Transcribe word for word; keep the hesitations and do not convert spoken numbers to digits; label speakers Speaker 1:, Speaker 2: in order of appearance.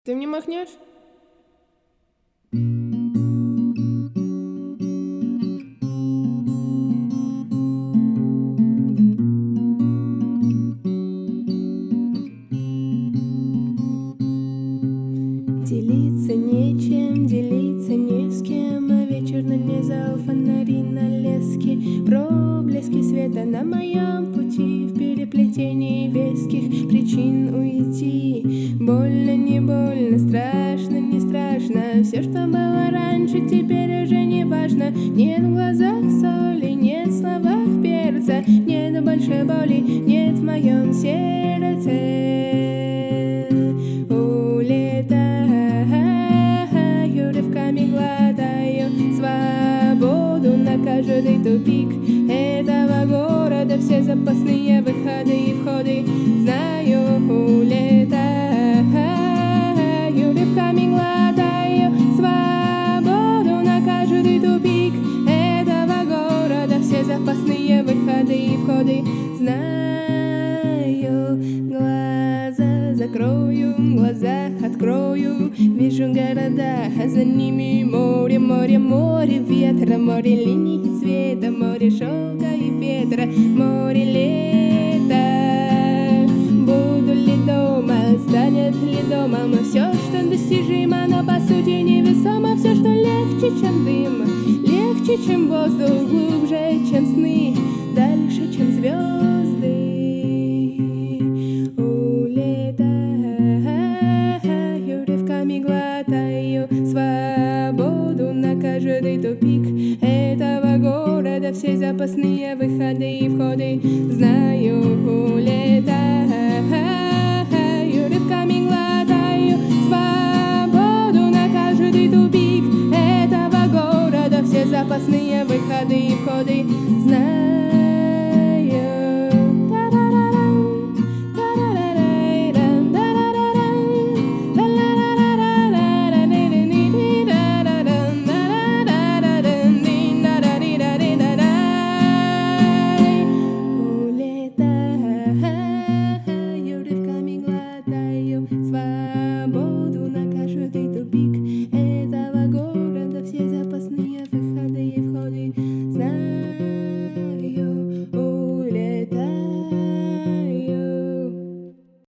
Speaker 1: Ты мне махнешь? Делиться нечем, делиться не с кем, а вечер нанизал фонари на лески, проблески света на моем пути, в переплетении веских причин уйти. Больно, не больно, страшно, не страшно, все, что было раньше, теперь уже не важно. Нет в глазах соли, нет в словах перца, нет больше боли, нет в моем сердце. Глотаю свободу на каждый тупик этого города, все запасные выходы и входы знаю, улетаю, рывками глотаю свободу на каждый тупик этого города, все запасные выходы и входы знаю. Глаза закрою, глаза открою, вижу города, а за ними море, море, море ветра, море линий цвета, море шелка и ветра, море лета. Буду ли дома, станет ли домом все, что достижимо, но по сути невесомо, все, что легче, чем дым, легче, чем воздух, глубже, чем сны, дальше, чем звезды. Глотаю свободу на каждый тупик этого города, все запасные выходы